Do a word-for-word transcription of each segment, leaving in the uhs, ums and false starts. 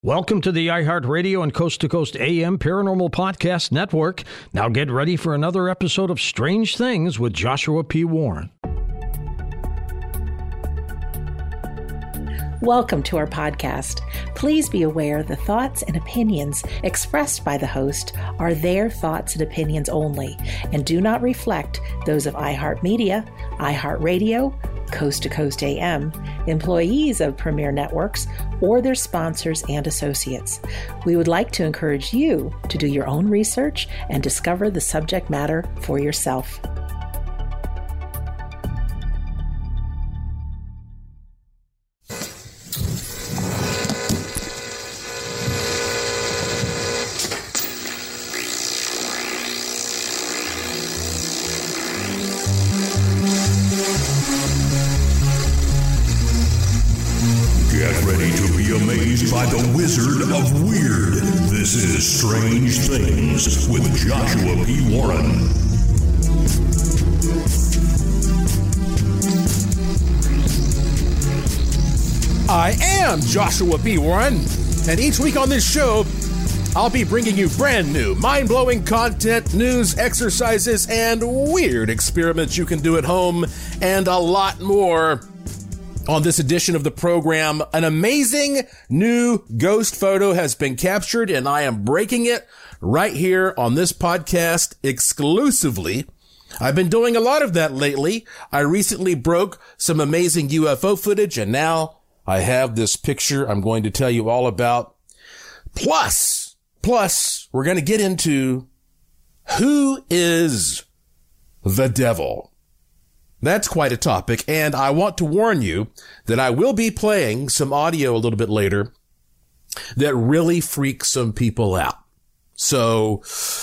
Welcome to the iHeartRadio and Coast to Coast A M Paranormal Podcast Network. Now get ready for another episode of Strange Things with Joshua P. Warren. Welcome to our podcast. Please be aware the thoughts and opinions expressed by the host are their thoughts and opinions only and do not reflect those of iHeartMedia, iHeartRadio, Coast to Coast A M, employees of Premier Networks, or their sponsors and associates. We would like to encourage you to do your own research and discover the subject matter for yourself. By the Wizard of Weird. This is Strange Things with Joshua P. Warren. I am Joshua P. Warren, and each week on this show, I'll be bringing you brand new, mind-blowing content, news, exercises, and weird experiments you can do at home, and a lot more. On this edition of the program, an amazing new ghost photo has been captured, and I am breaking it right here on this podcast exclusively. I've been doing a lot of that lately. I recently broke some amazing U F O footage, and now I have this picture I'm going to tell you all about. Plus, plus, we're going to get into who is the devil. That's quite a topic, and I want to warn you that I will be playing some audio a little bit later that really freaks some people out. So,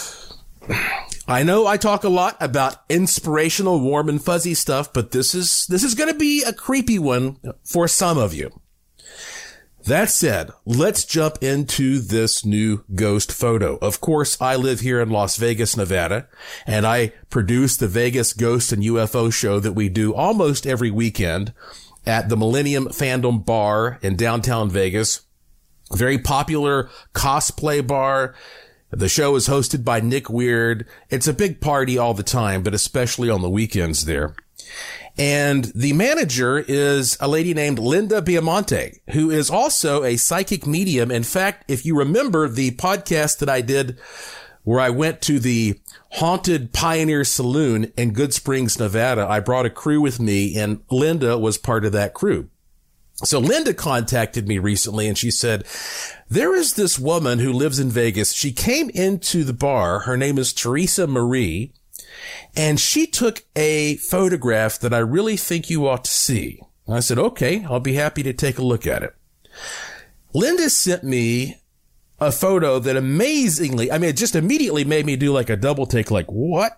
I know I talk a lot about inspirational, warm and fuzzy stuff, but this is, this is going to be a creepy one for some of you. That said, let's jump into this new ghost photo. Of course, I live here in Las Vegas, Nevada, and I produce the Vegas Ghost and U F O show that we do almost every weekend at the Millennium Fandom Bar in downtown Vegas. A very popular cosplay bar. The show is hosted by Nick Weird. It's a big party all the time, but especially on the weekends there. And the manager is a lady named Linda Biamonte, who is also a psychic medium. In fact, if you remember the podcast that I did where I went to the Haunted Pioneer Saloon in Good Springs, Nevada, I brought a crew with me, and Linda was part of that crew. So Linda contacted me recently, and she said, there is this woman who lives in Vegas. She came into the bar. Her name is Teresa Marie. And she took a photograph that I really think you ought to see. I said, okay, I'll be happy to take a look at it. Linda sent me a photo that amazingly, I mean, it just immediately made me do like a double take, like, what?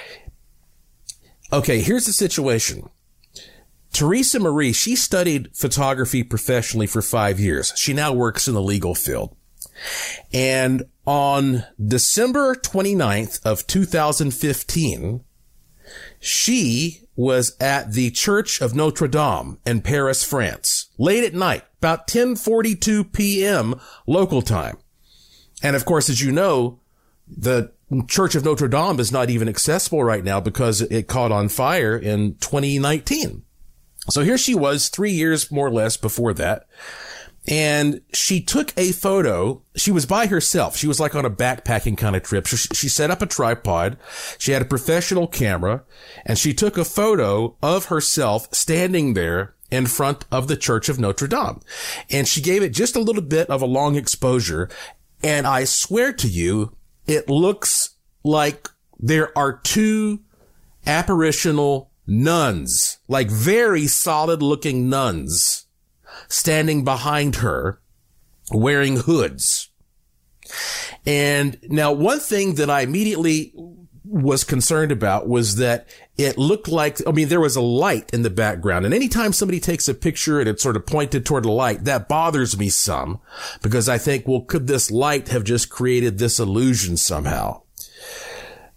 Okay, here's the situation. Teresa Marie, she studied photography professionally for five years. She now works in the legal field. And on December twenty-ninth of two thousand fifteen, she was at the Church of Notre Dame in Paris, France, late at night, about ten forty-two p.m. local time. And of course, as you know, the Church of Notre Dame is not even accessible right now because it caught on fire in twenty nineteen. So here she was three years more or less before that. And she took a photo. She was by herself. She was like on a backpacking kind of trip. She, she set up a tripod. She had a professional camera, and she took a photo of herself standing there in front of the Church of Notre Dame. And she gave it just a little bit of a long exposure. And I swear to you, it looks like there are two apparitional nuns, like very solid looking nuns, standing behind her wearing hoods. And now one thing that I immediately was concerned about was that it looked like, I mean, there was a light in the background. And anytime somebody takes a picture and it's sort of pointed toward a light, that bothers me some, because I think, well, could this light have just created this illusion somehow?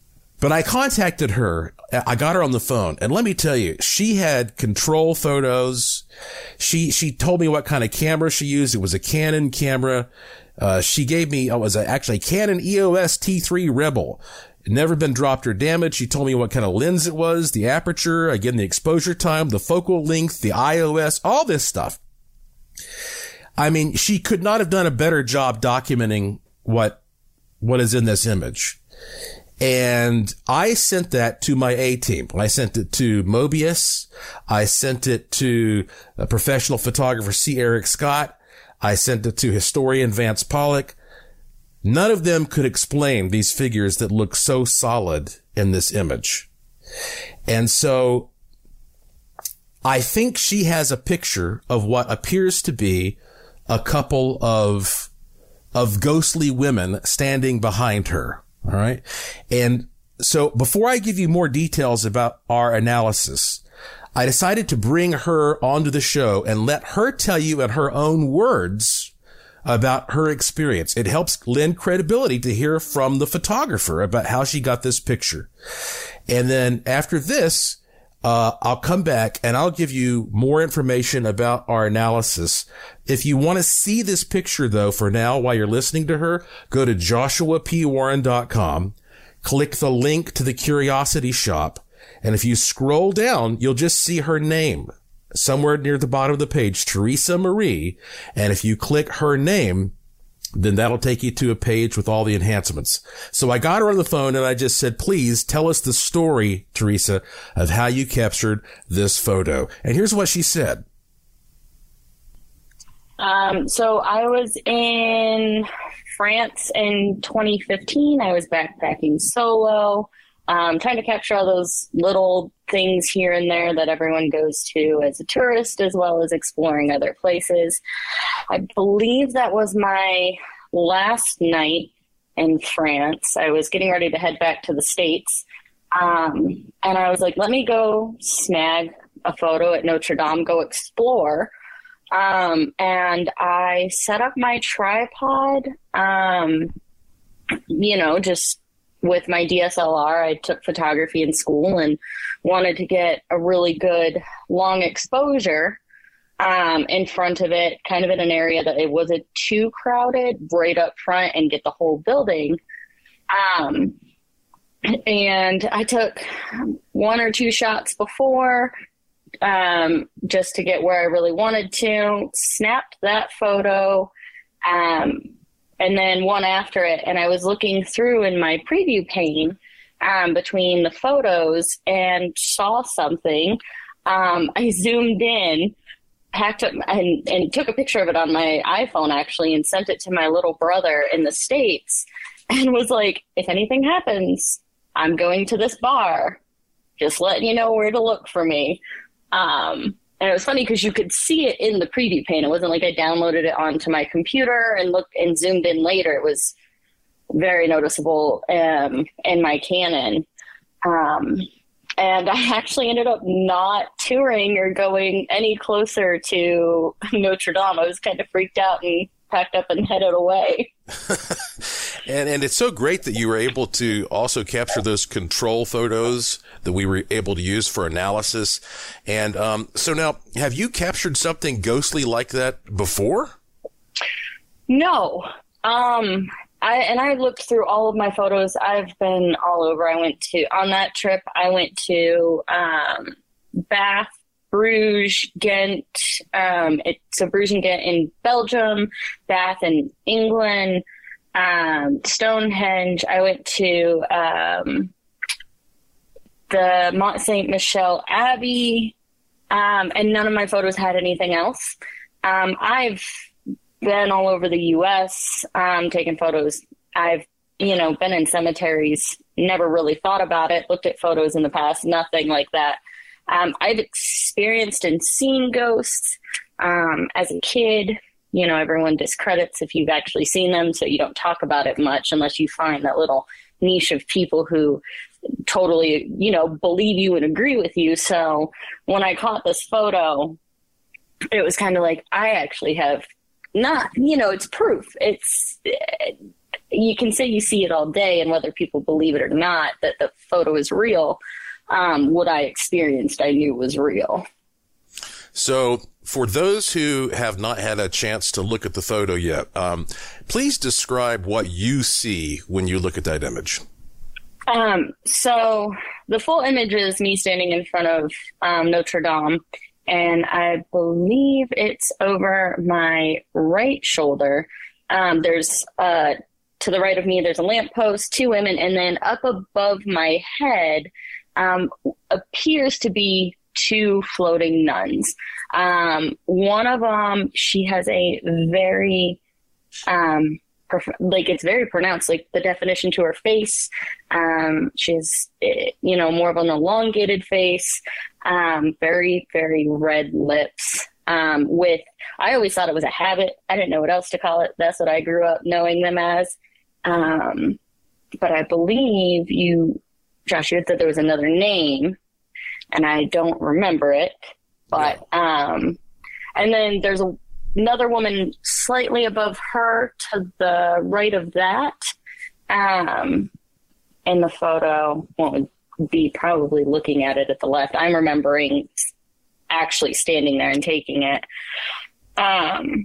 But I contacted her. I got her on the phone, and let me tell you, she had control photos. She she told me what kind of camera she used. It was a Canon camera. Uh, she gave me, it was a, actually a Canon E O S T three Rebel. Never been dropped or damaged. She told me what kind of lens it was, the aperture, again, the exposure time, the focal length, the I O S, all this stuff. I mean, she could not have done a better job documenting what, what is in this image. And I sent that to my A-team. I sent it to Mobius. I sent it to a professional photographer, C. Eric Scott. I sent it to historian Vance Pollock. None of them could explain these figures that look so solid in this image. And so I think she has a picture of what appears to be a couple of, of ghostly women standing behind her. All right. And so before I give you more details about our analysis, I decided to bring her onto the show and let her tell you in her own words about her experience. It helps lend credibility to hear from the photographer about how she got this picture. And then after this, uh, I'll come back and I'll give you more information about our analysis. If you want to see this picture, though, for now, while you're listening to her, go to joshua p warren dot com, click the link to the Curiosity Shop, and if you scroll down, you'll just see her name somewhere near the bottom of the page, Teresa Marie. And if you click her name, then that'll take you to a page with all the enhancements. So I got her on the phone and I just said, please tell us the story, Teresa, of how you captured this photo. And here's what she said. Um, so I was in France in twenty fifteen. I was backpacking solo. Um, trying to capture all those little things here and there that everyone goes to as a tourist, as well as exploring other places. I believe that was my last night in France. I was getting ready to head back to the States. Um, and I was like, let me go snag a photo at Notre Dame, go explore. Um, and I set up my tripod, um, you know, just with my D S L R. I took photography in school and wanted to get a really good long exposure um, in front of it, kind of in an area that it wasn't too crowded, right up front, and get the whole building. Um, and I took one or two shots before um, just to get where I really wanted to, snapped that photo, um, and then one after it. And I was looking through in my preview pane um, between the photos and saw something. Um, I zoomed in, packed up and, and took a picture of it on my iPhone, actually, and sent it to my little brother in the States and was like, if anything happens, I'm going to this bar. Just letting you know where to look for me. Um, And it was funny because you could see it in the preview pane. It wasn't like I downloaded it onto my computer and looked and zoomed in later. It was very noticeable um, in my Canon. Um, and I actually ended up not touring or going any closer to Notre Dame. I was kind of freaked out and packed up and headed away. and and it's so great that you were able to also capture those control photos that we were able to use for analysis. And um, so now, have you captured something ghostly like that before? No. Um, I and I looked through all of my photos. I've been all over. I went to, on that trip, I went to um, Bath, Bruges, Ghent, um, it, so Bruges and Ghent in Belgium, Bath in England, um, Stonehenge. I went to um, the Mont Saint Michel Abbey, um, and none of my photos had anything else. Um, I've been all over the U S, um, taking photos. I've, you know, been in cemeteries, never really thought about it, looked at photos in the past, nothing like that. Um, I've experienced and seen ghosts um, as a kid. You know, everyone discredits if you've actually seen them, so you don't talk about it much unless you find that little niche of people who totally, you know, believe you and agree with you. So when I caught this photo, it was kind of like, I actually have not, you know, it's proof. It's, you can say you see it all day, and whether people believe it or not, that the photo is real. Um, what I experienced, I knew was real. So for those who have not had a chance to look at the photo yet, um, please describe what you see when you look at that image. Um, so the full image is me standing in front of um, Notre Dame, and I believe it's over my right shoulder. Um, there's uh, to the right of me, there's a lamppost, two women, and then up above my head um, appears to be two floating nuns. Um, one of them, she has a very, um, perf- like it's very pronounced, like the definition to her face. Um, she's, you know, more of an elongated face, um, very, very red lips, um, with, I always thought it was a habit. I didn't know what else to call it. That's what I grew up knowing them as. Um, but I believe you, Josh, you had said there was another name, and I don't remember it, but, um, and then there's a, another woman slightly above her to the right of that. Um, in the photo, one would be probably looking at it at the left. I'm remembering actually standing there and taking it. Um,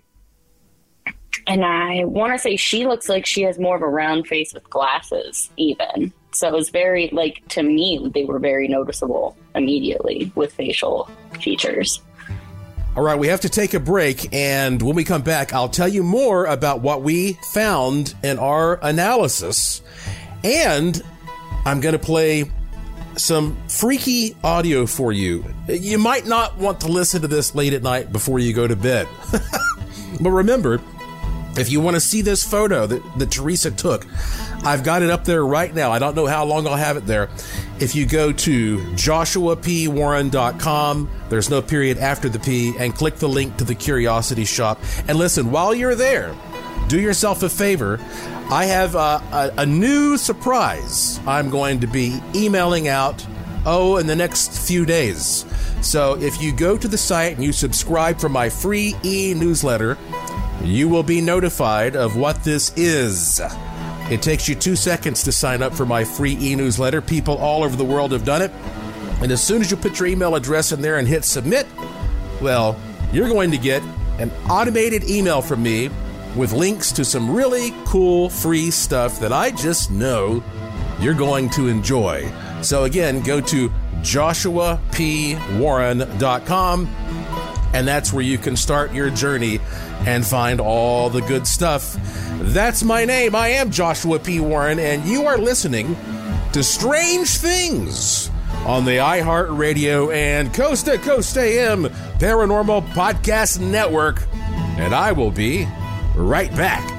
and I want to say she looks like she has more of a round face with glasses even. So it was very, like, to me, they were very noticeable immediately with facial features. All right, we have to take a break, and when we come back, I'll tell you more about what we found in our analysis, and I'm going to play some freaky audio for you. You might not want to listen to this late at night before you go to bed. But remember, if you want to see this photo that, that Teresa took, I've got it up there right now. I don't know how long I'll have it there. If you go to joshua p warren dot com, there's no period after the P, and click the link to the Curiosity Shop. And listen, while you're there, do yourself a favor. I have a, a, a new surprise I'm going to be emailing out, oh, in the next few days. So if you go to the site and you subscribe for my free e-newsletter, you will be notified of what this is. It takes you two seconds to sign up for my free e-newsletter. People all over the world have done it. And as soon as you put your email address in there and hit submit, well, you're going to get an automated email from me with links to some really cool free stuff that I just know you're going to enjoy. So again, go to joshua p warren dot com, and that's where you can start your journey and find all the good stuff. That's my name. I am Joshua P. Warren, and you are listening to Strange Things on the iHeartRadio and Coast to Coast A M Paranormal Podcast Network. And I will be right back.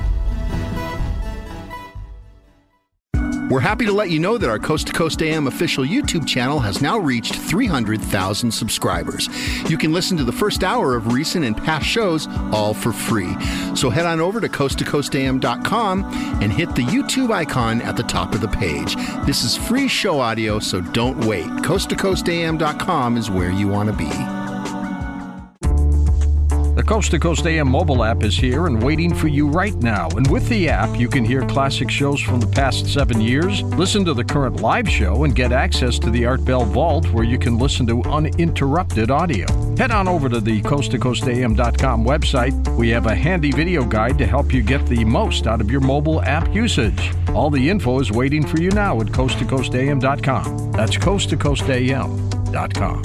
We're happy to let you know that our Coast to Coast A M official YouTube channel has now reached three hundred thousand subscribers. You can listen to the first hour of recent and past shows all for free. So head on over to coast to coast a m dot com and hit the YouTube icon at the top of the page. This is free show audio, so don't wait. coast to coast a m dot com is where you want to be. The Coast to Coast A M mobile app is here and waiting for you right now. And with the app, you can hear classic shows from the past seven years, listen to the current live show, and get access to the Art Bell Vault, where you can listen to uninterrupted audio. Head on over to the coast to coast a m dot com website. We have a handy video guide to help you get the most out of your mobile app usage. All the info is waiting for you now at coast to coast a m dot com. That's coast to coast a m dot com.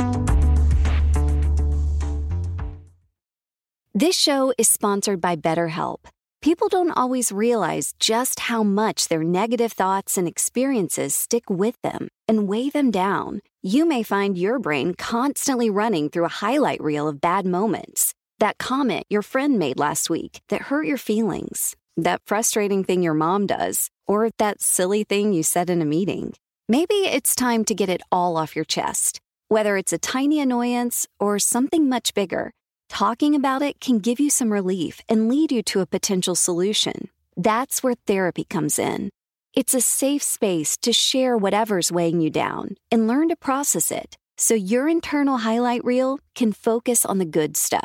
This show is sponsored by BetterHelp. People don't always realize just how much their negative thoughts and experiences stick with them and weigh them down. You may find your brain constantly running through a highlight reel of bad moments. That comment your friend made last week that hurt your feelings. That frustrating thing your mom does. Or that silly thing you said in a meeting. Maybe it's time to get it all off your chest. Whether it's a tiny annoyance or something much bigger, talking about it can give you some relief and lead you to a potential solution. That's where therapy comes in. It's a safe space to share whatever's weighing you down and learn to process it so your internal highlight reel can focus on the good stuff.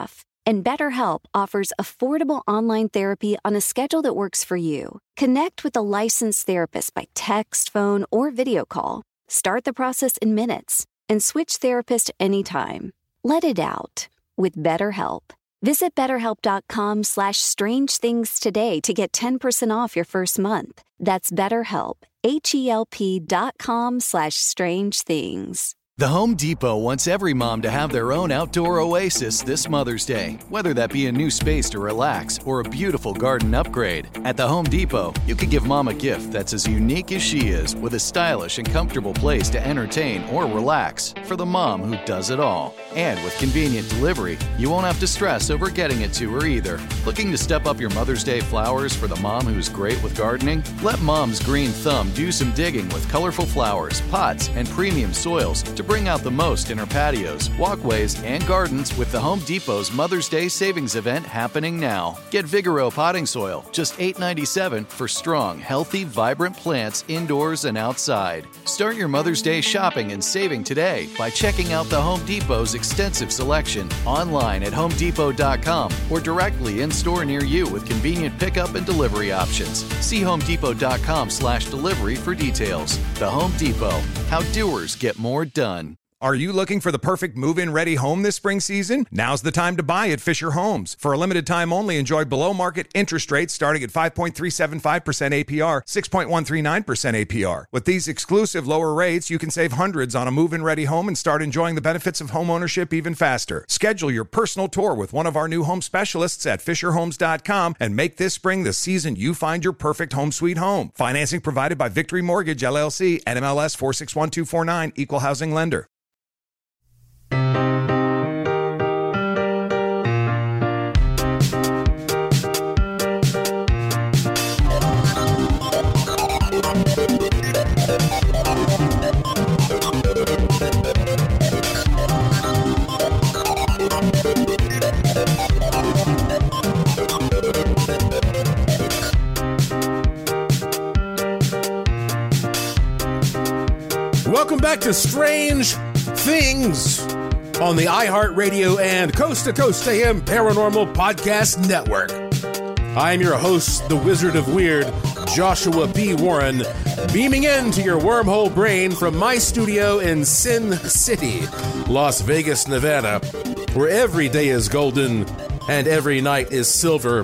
And BetterHelp offers affordable online therapy on a schedule that works for you. Connect with a licensed therapist by text, phone, or video call. Start the process in minutes and switch therapist anytime. Let it out with BetterHelp. Visit betterhelp.com slash strange things today to get ten percent off your first month. That's BetterHelp, H-E-L-P dot com slash strange things. The Home Depot wants every mom to have their own outdoor oasis this Mother's Day, whether that be a new space to relax or a beautiful garden upgrade. At the Home Depot, you could give mom a gift that's as unique as she is, with a stylish and comfortable place to entertain or relax for the mom who does it all. And with convenient delivery, you won't have to stress over getting it to her either. Looking to step up your Mother's Day flowers for the mom who's great with gardening? Let Mom's Green Thumb do some digging with colorful flowers, pots, and premium soils to bring out the most in her patios, walkways, and gardens with the Home Depot's Mother's Day Savings Event happening now. Get Vigoro potting soil, just eight dollars and ninety-seven cents for strong, healthy, vibrant plants indoors and outside. Start your Mother's Day shopping and saving today by checking out the Home Depot's extensive selection online at home depot dot com or directly in store near you with convenient pickup and delivery options. See home depot dot com slash delivery for details. The Home Depot, how doers get more done. Are you looking for the perfect move-in ready home this spring season? Now's the time to buy at Fisher Homes. For a limited time only, enjoy below-market interest rates starting at five point three seven five percent A P R, six point one three nine percent A P R. With these exclusive lower rates, you can save hundreds on a move-in ready home and start enjoying the benefits of home ownership even faster. Schedule your personal tour with one of our new home specialists at fisher homes dot com and make this spring the season you find your perfect home sweet home. Financing provided by Victory Mortgage, L L C, N M L S four six one two four nine, Equal Housing Lender. Welcome back to Strange Things on the iHeartRadio and Coast to Coast A M Paranormal Podcast Network. I am your host, the Wizard of Weird, Joshua P. Warren, beaming into your wormhole brain from my studio in Sin City, Las Vegas, Nevada, where every day is golden and every night is silver.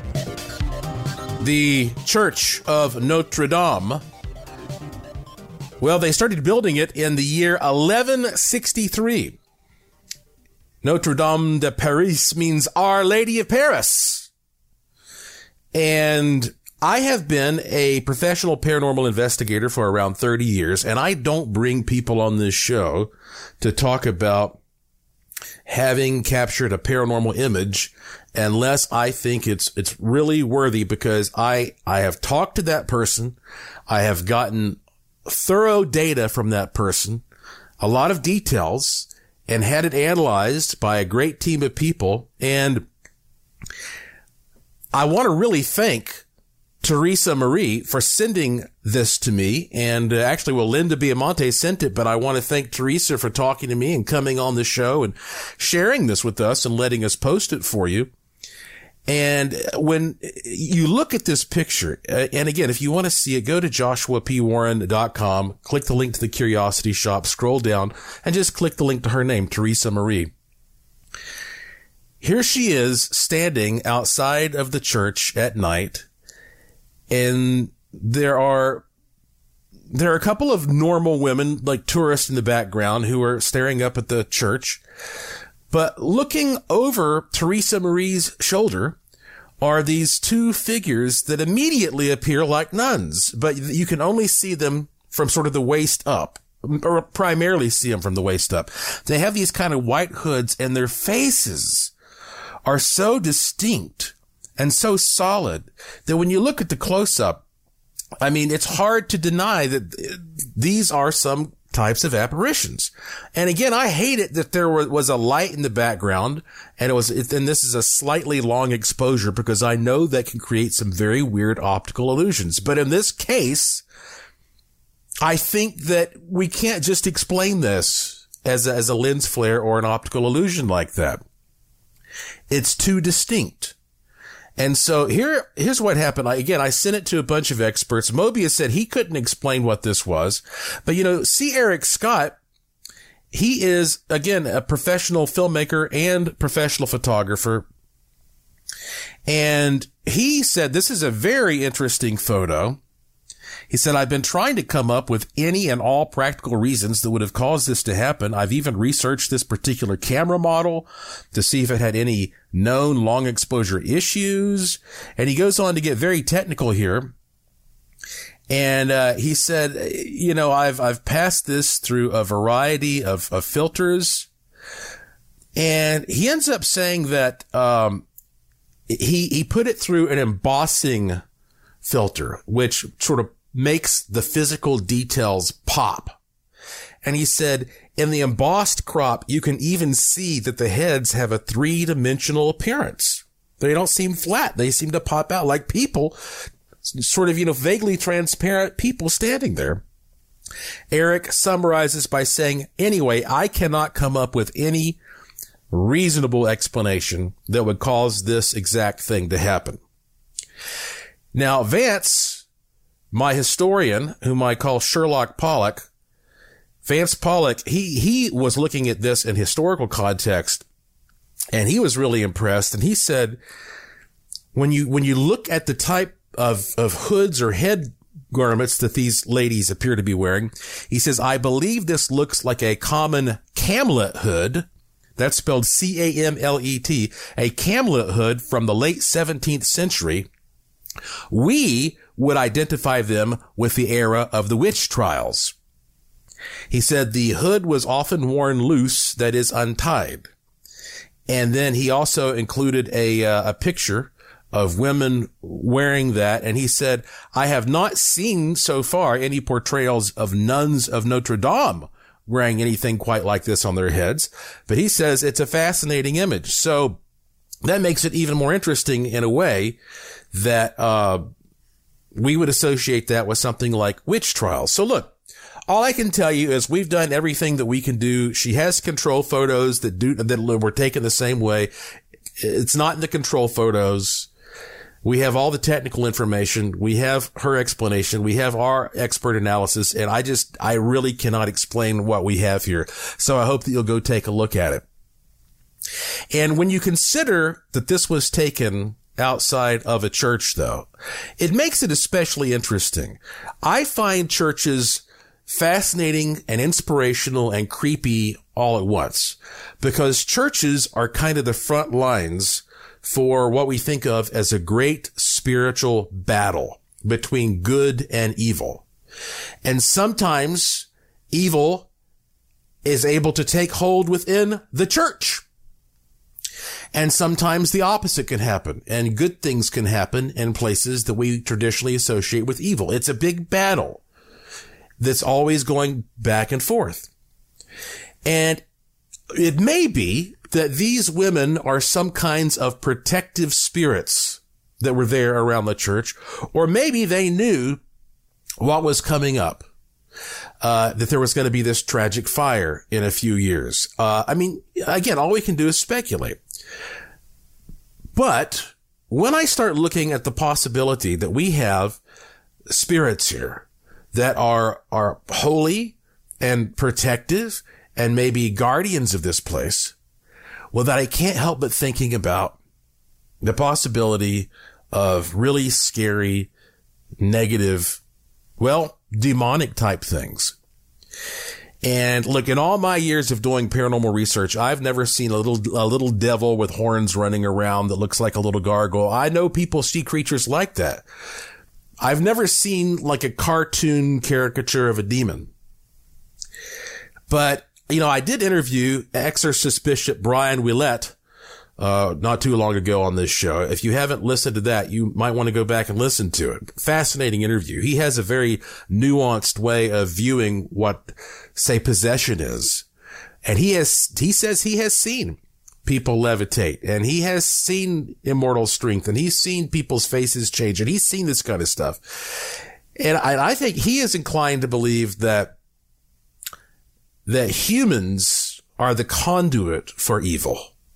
The Church of Notre Dame. Well, they started building it in the year eleven sixty-three. Notre Dame de Paris means Our Lady of Paris. And I have been a professional paranormal investigator for around thirty years, and I don't bring people on this show to talk about having captured a paranormal image unless I think it's it's really worthy, because I I have talked to that person, I have gotten thorough data from that person, a lot of details, and had it analyzed by a great team of people. And I want to really thank Teresa Marie for sending this to me. And uh, actually, well, Linda Biamonte sent it, but I want to thank Teresa for talking to me and coming on the show and sharing this with us and letting us post it for you. And when you look at this picture, uh, and again, if you want to see it, go to joshua p warren dot com, click the link to the Curiosity Shop, scroll down, and just click the link to her name, Teresa Marie. Here she is standing outside of the church at night, and there are there are a couple of normal women, like tourists in the background, who are staring up at the church. But looking over Teresa Marie's shoulder are these two figures that immediately appear like nuns, but you can only see them from sort of the waist up, or primarily see them from the waist up. They have these kind of white hoods, and their faces are so distinct and so solid that when you look at the close-up, I mean, it's hard to deny that these are some types of apparitions. And again, I hate it that there was a light in the background, and it was, and this is a slightly long exposure, because I know that can create some very weird optical illusions. But in this case, I think that we can't just explain this as a, as a lens flare or an optical illusion like that. It's too distinct. And so here, here's what happened. I, again, I sent it to a bunch of experts. Mobius said he couldn't explain what this was. But, you know, C. Eric Scott, he is, again, a professional filmmaker and professional photographer. And he said, this is a very interesting photo. He said, I've been trying to come up with any and all practical reasons that would have caused this to happen. I've even researched this particular camera model to see if it had any known long exposure issues. And he goes on to get very technical here. And, uh, he said, you know, I've, I've passed this through a variety of, of filters. And he ends up saying that, um, he, he put it through an embossing filter, which sort of makes the physical details pop. And he said, in the embossed crop, you can even see that the heads have a three-dimensional appearance. They don't seem flat. They seem to pop out like people, sort of, you know, vaguely transparent people standing there. Eric summarizes by saying, anyway, I cannot come up with any reasonable explanation that would cause this exact thing to happen. Now, Vance, my historian, whom I call Sherlock Pollock, Vance Pollock, he, he was looking at this in historical context, and he was really impressed. And he said, when you, when you look at the type of, of hoods or head garments that these ladies appear to be wearing, he says, I believe this looks like a common camlet hood. That's spelled C A M L E T, a camlet hood from the late seventeenth century. We would identify them with the era of the witch trials. He said the hood was often worn loose, that is, untied. And then he also included a, uh, a picture of women wearing that. And he said, I have not seen so far any portrayals of nuns of Notre Dame wearing anything quite like this on their heads. But he says it's a fascinating image. So that makes it even more interesting in a way that, uh, we would associate that with something like witch trials. So look, all I can tell you is we've done everything that we can do. She has control photos that do, that were taken the same way. It's not in the control photos. We have all the technical information. We have her explanation. We have our expert analysis. And I just, I really cannot explain what we have here. So I hope that you'll go take a look at it. And when you consider that this was taken outside of a church, though, it makes it especially interesting. I find churches fascinating and inspirational and creepy all at once, because churches are kind of the front lines for what we think of as a great spiritual battle between good and evil. And sometimes evil is able to take hold within the church. And sometimes the opposite can happen, and good things can happen in places that we traditionally associate with evil. It's a big battle that's always going back and forth. And it may be that these women are some kinds of protective spirits that were there around the church, or maybe they knew what was coming up, uh, that there was going to be this tragic fire in a few years. Uh, I mean, again, all we can do is speculate. But when I start looking at the possibility that we have spirits here that are, are holy and protective and maybe guardians of this place, well, that I can't help but thinking about the possibility of really scary, negative, well, demonic type things. And look, in all my years of doing paranormal research, I've never seen a little, a little devil with horns running around that looks like a little gargoyle. I know people see creatures like that. I've never seen like a cartoon caricature of a demon. But, you know, I did interview Exorcist Bishop Brian Willett, uh, not too long ago on this show. If you haven't listened to that, you might want to go back and listen to it. Fascinating interview. He has a very nuanced way of viewing what, say, possession is. And he has, he says he has seen people levitate, and he has seen immortal strength, and he's seen people's faces change, and he's seen this kind of stuff. And I, I think he is inclined to believe that, that humans are the conduit for evil.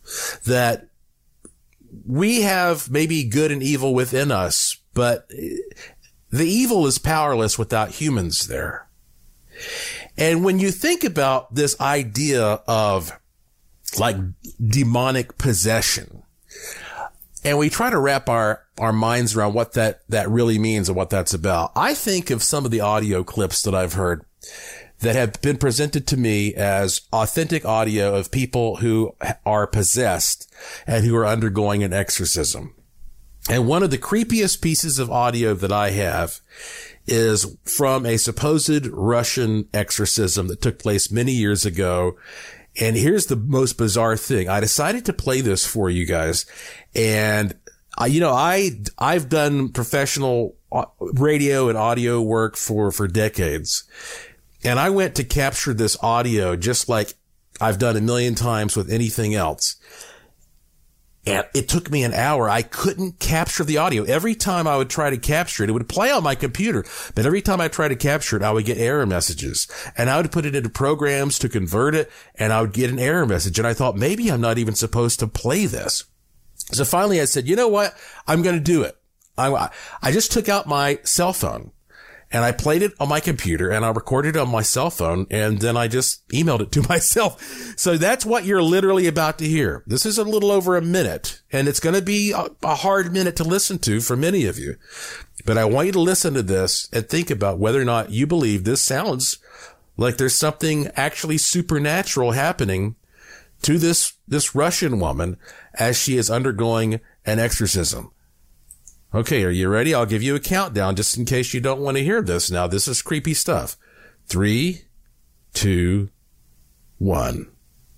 that we have maybe good and evil within us, but the evil is powerless without humans there. And when you think about this idea of like demonic possession, and we try to wrap our, our minds around what that, that really means and what that's about, I think of some of the audio clips that I've heard that have been presented to me as authentic audio of people who are possessed and who are undergoing an exorcism. And one of the creepiest pieces of audio that I have is from a supposed Russian exorcism that took place many years ago. And here's the most bizarre thing. I decided to play this for you guys. And I, you know, I, I've done professional radio and audio work for, for decades. And I went to capture this audio just like I've done a million times with anything else. And it took me an hour. I couldn't capture the audio. Every time I would try to capture it, it would play on my computer. But every time I tried to capture it, I would get error messages. And I would put it into programs to convert it, and I would get an error message. And I thought, maybe I'm not even supposed to play this. So finally I said, you know what? I'm going to do it. I, I just took out my cell phone. And I played it on my computer and I recorded it on my cell phone, and then I just emailed it to myself. So that's what you're literally about to hear. This is a little over a minute, and it's going to be a, a hard minute to listen to for many of you. But I want you to listen to this and think about whether or not you believe this sounds like there's something actually supernatural happening to this, this Russian woman as she is undergoing an exorcism. Okay, are you ready? I'll give you a countdown just in case you don't want to hear this. Now, this is creepy stuff. Three, two, one.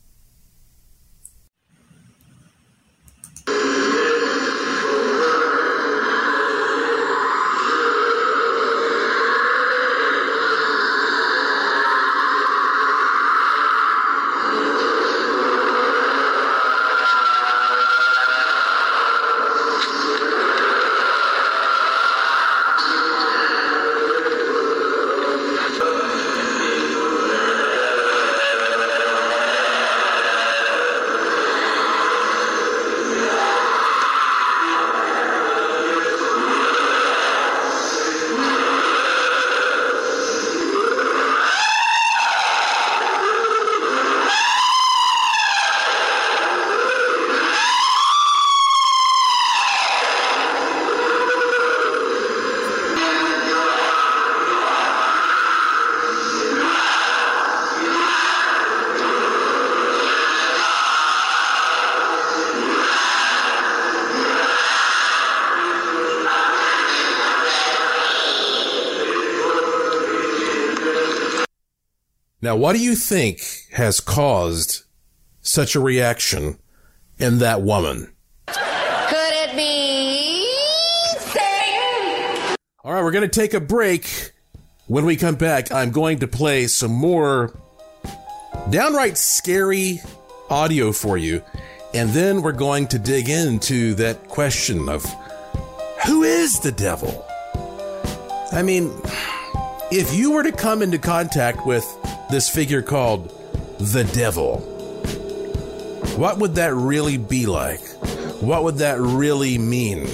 Now, what do you think has caused such a reaction in that woman? Could it be Satan? All right, we're going to take a break. When we come back, I'm going to play some more downright scary audio for you. And then we're going to dig into that question of who is the devil? I mean, if you were to come into contact with this figure called the devil, what would that really be like? What would that really mean?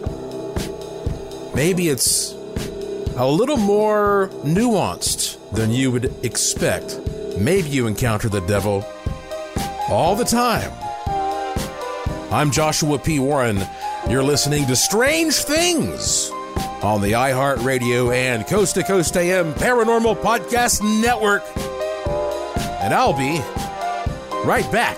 Maybe it's a little more nuanced than you would expect. Maybe you encounter the devil all the time. I'm Joshua P. Warren. You're listening to Strange Things on the iHeartRadio and Coast to Coast A M Paranormal Podcast Network. And I'll be right back.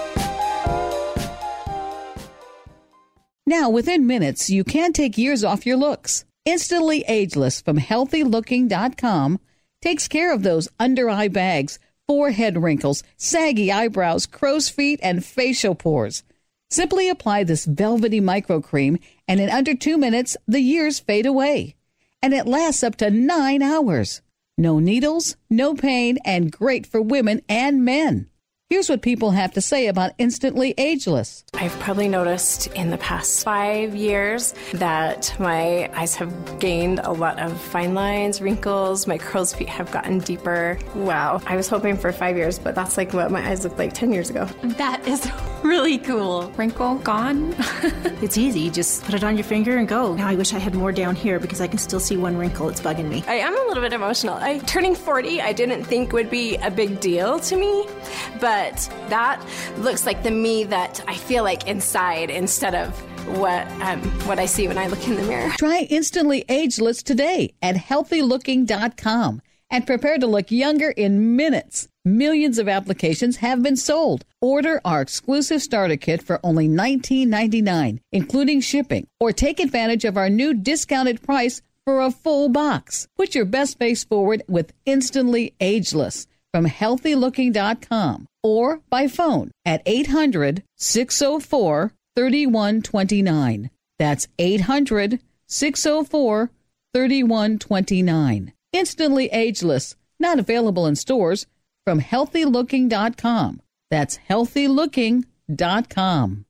Now, within minutes, you can take years off your looks. Instantly Ageless from healthy looking dot com takes care of those under-eye bags, forehead wrinkles, saggy eyebrows, crow's feet, and facial pores. Simply apply this velvety micro cream, and in under two minutes, the years fade away. And it lasts up to nine hours. No needles, no pain, and great for women and men. Here's what people have to say about Instantly Ageless. I've probably noticed in the past five years that my eyes have gained a lot of fine lines, wrinkles, my crow's feet have gotten deeper. Wow, I was hoping for five years, but that's like what my eyes looked like ten years ago. That is really cool. Wrinkle gone. It's easy, just put it on your finger and go. Now I wish I had more down here because I can still see one wrinkle. It's bugging me. I am a little bit emotional. I, turning forty, I didn't think would be a big deal to me, but that looks like the me that I feel like inside instead of what um, what I see when I look in the mirror. Try Instantly Ageless today at healthy looking dot com and prepare to look younger in minutes. Millions of applications have been sold. Order our exclusive starter kit for only nineteen ninety-nine dollars, including shipping, or take advantage of our new discounted price for a full box. Put your best face forward with Instantly Ageless from healthy looking dot com or by phone at eight hundred, six oh four, three one two nine. That's eight hundred, six oh four, three one two nine. Instantly Ageless, not available in stores, from healthy looking dot com. That's healthy looking dot com.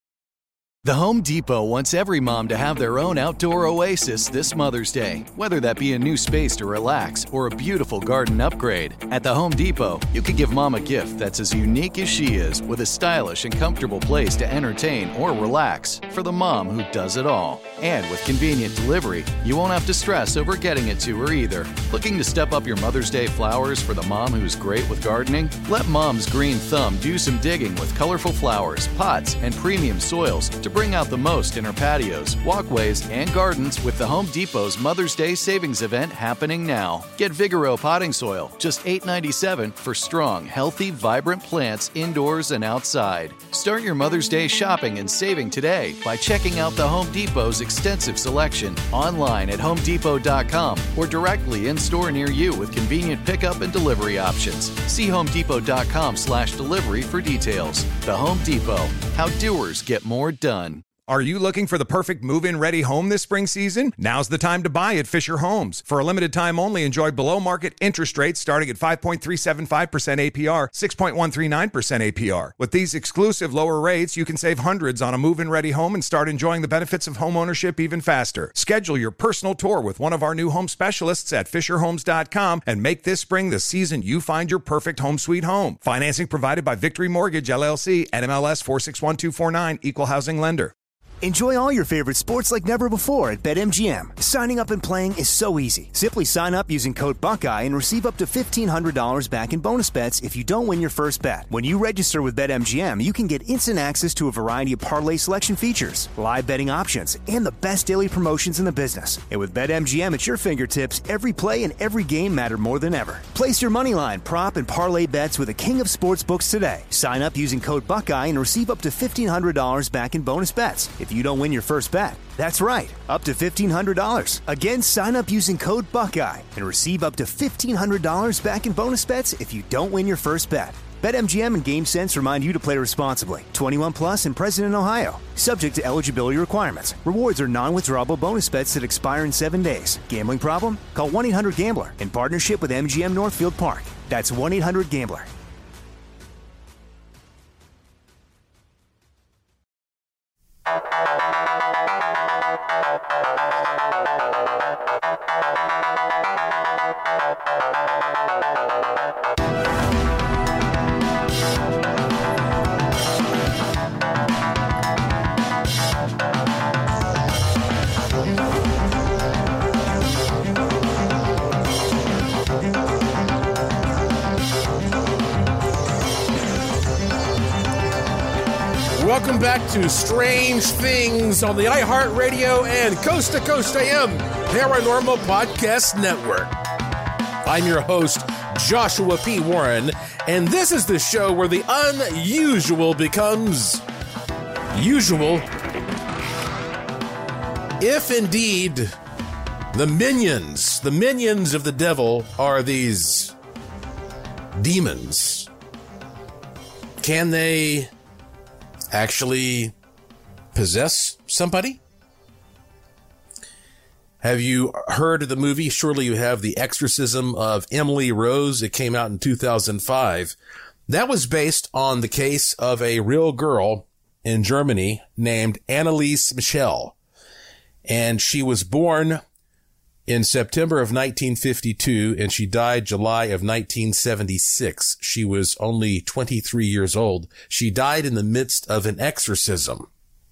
The Home Depot wants every mom to have their own outdoor oasis this Mother's Day, whether that be a new space to relax or a beautiful garden upgrade. At the Home Depot, you can give mom a gift that's as unique as she is, with a stylish and comfortable place to entertain or relax for the mom who does it all. And with convenient delivery, you won't have to stress over getting it to her either. Looking to step up your Mother's Day flowers for the mom who's great with gardening? Let Mom's green thumb do some digging with colorful flowers, pots, and premium soils to bring out the most in her patios, walkways, and gardens with the Home Depot's Mother's Day Savings Event happening now. Get Vigoro potting soil, just eight ninety-seven for strong, healthy, vibrant plants indoors and outside. Start your Mother's Day shopping and saving today by checking out the Home Depot's extensive selection online at home depot dot com or directly in-store near you with convenient pickup and delivery options. See home depot dot com slash delivery for details. The Home Depot, how doers get more done. Are you looking for the perfect move-in ready home this spring season? Now's the time to buy at Fisher Homes. For a limited time only, enjoy below-market interest rates starting at five point three seven five percent A P R, six point one three nine percent A P R. With these exclusive lower rates, you can save hundreds on a move-in ready home and start enjoying the benefits of home ownership even faster. Schedule your personal tour with one of our new home specialists at fisher homes dot com and make this spring the season you find your perfect home sweet home. Financing provided by Victory Mortgage, L L C, N M L S four six one two four nine, Equal Housing Lender. Enjoy all your favorite sports like never before at BetMGM. Signing up and playing is so easy. Simply sign up using code Buckeye and receive up to fifteen hundred dollars back in bonus bets if you don't win your first bet. When you register with BetMGM, you can get instant access to a variety of parlay selection features, live betting options, and the best daily promotions in the business. And with BetMGM at your fingertips, every play and every game matter more than ever. Place your moneyline, prop, and parlay bets with the king of sportsbooks today. Sign up using code Buckeye and receive up to fifteen hundred dollars back in bonus bets if you don't win your first bet. That's right, up to fifteen hundred dollars. Again, sign up using code Buckeye and receive up to fifteen hundred dollars back in bonus bets if you don't win your first bet. BetMGM and GameSense remind you to play responsibly. twenty-one plus and present in Ohio. Subject to eligibility requirements. Rewards are non-withdrawable bonus bets that expire in seven days. Gambling problem? Call one eight hundred gambler in partnership with M G M Northfield Park. That's one eight hundred gambler. Welcome back to Strange Things on the iHeartRadio and Coast to Coast A M Paranormal Podcast Network. I'm your host, Joshua P. Warren, and this is the show where the unusual becomes usual. If indeed the minions, the minions of the devil are these demons, can they actually possess somebody? Have you heard of the movie? Surely you have, The Exorcism of Emily Rose. It came out in two thousand five. That was based on the case of a real girl in Germany named Anneliese Michel. And she was born in September of nineteen fifty-two, and she died July of nineteen seventy-six. She was only twenty-three years old. She died in the midst of an exorcism.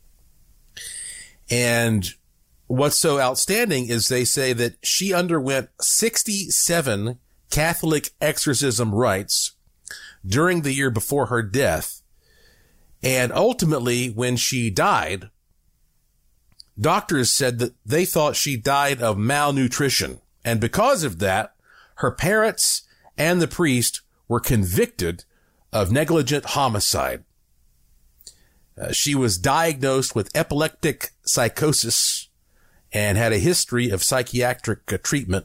And what's so outstanding is they say that she underwent sixty-seven Catholic exorcism rites during the year before her death. And ultimately, when she died, doctors said that they thought she died of malnutrition. And because of that, her parents and the priest were convicted of negligent homicide. Uh, she was diagnosed with epileptic psychosis and had a history of psychiatric uh, treatment.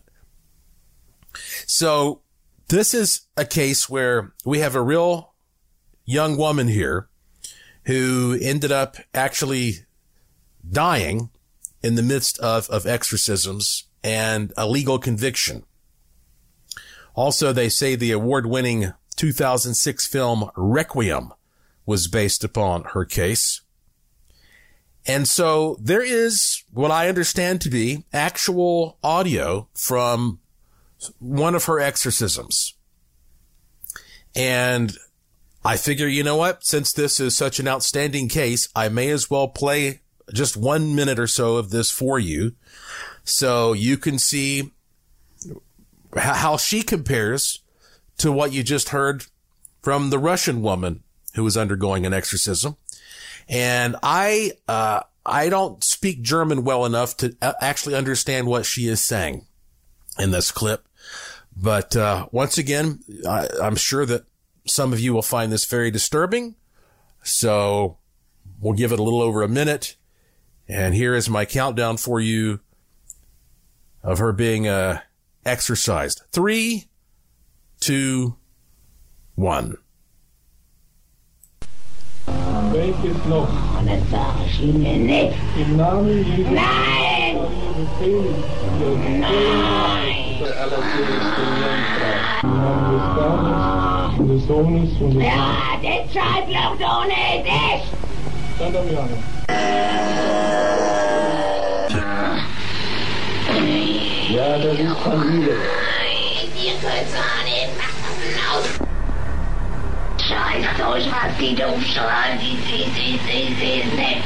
So this is a case where we have a real young woman here who ended up actually dying in the midst of, of exorcisms and a legal conviction. Also, they say the award-winning two thousand six film Requiem was based upon her case. And so there is what I understand to be actual audio from one of her exorcisms. And I figure, you know what? Since this is such an outstanding case, I may as well play just one minute or so of this for you so you can see how she compares to what you just heard from the Russian woman who was undergoing an exorcism. And I, uh, I don't speak German well enough to actually understand what she is saying in this clip. But, uh, once again, I, I'm sure that some of you will find this very disturbing. So we'll give it a little over a minute. And here is my countdown for you of her being, uh, exorcised. Three, two, one. Welches noch? Das sage ich Ihnen nicht. Im Namen Jesu. Nein! Nein! Und des Sohnes und des Ja, deshalb lacht ohne dich! Stand am Jahre. Ja, das ist Familie. Nein, ihr könnt's auch nicht machen. Scheiß euch, was die doof schreien, die, die, die, die, die, die,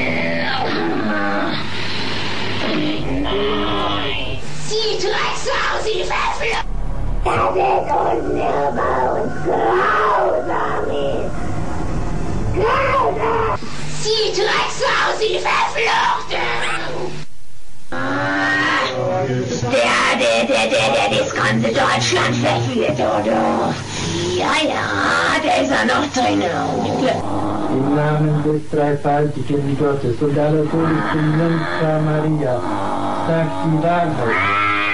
Nein! Sie Drecksau, sie verflucht! Das ist unnehmbar und grausam ist! Grausam! Sie Drecksau, sie verflucht! Der, der, der, der, der das ganze Deutschland verführt, oder? Ja, ja, der ist ja noch drin. Im Namen des dreifaltigen Gottes und aller Todessten Jungfrau Maria, sagt die Wahrheit.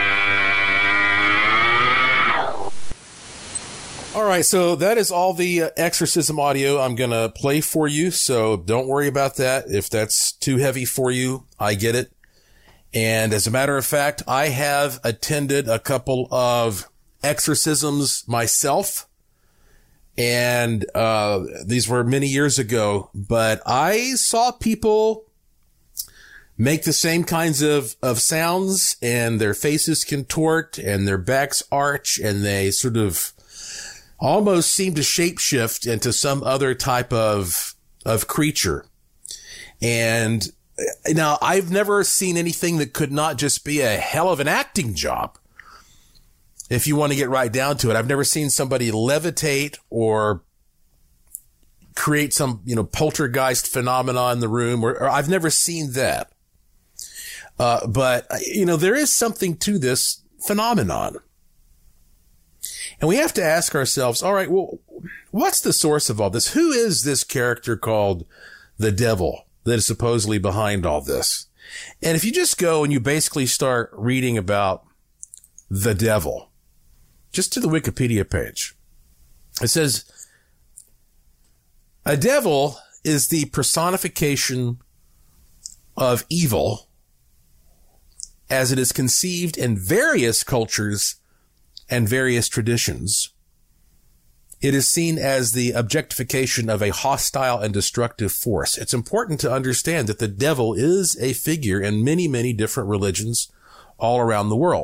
All right, so that is all the uh, exorcism audio I'm going to play for you, so don't worry about that. If that's too heavy for you, I get it. And as a matter of fact, I have attended a couple of exorcisms myself. And, uh, these were many years ago, but I saw people make the same kinds of, of sounds, and their faces contort and their backs arch, and they sort of almost seem to shapeshift into some other type of, of creature. And now I've never seen anything that could not just be a hell of an acting job. If you want to get right down to it, I've never seen somebody levitate or create some, you know, poltergeist phenomena in the room, or, or I've never seen that. Uh, but, you know, there is something to this phenomenon. And we have to ask ourselves, all right, well, what's the source of all this? Who is this character called the devil that is supposedly behind all this? And if you just go and you basically start reading about the devil, just to the Wikipedia page, it says, a devil is the personification of evil as it is conceived in various cultures and various traditions. It is seen as the objectification of a hostile and destructive force. It's important to understand that the devil is a figure in many, many different religions all around the world.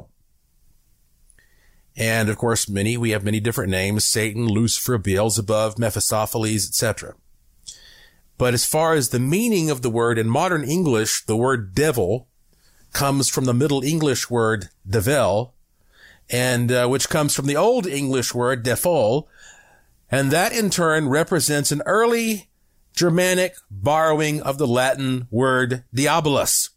And of course, many, we have many different names: Satan, Lucifer, Beelzebub, Mephistopheles, et cetera. But as far as the meaning of the word, in modern English, the word devil comes from the Middle English word devel, and uh, which comes from the Old English word defol, and that in turn represents an early Germanic borrowing of the Latin word diabolus.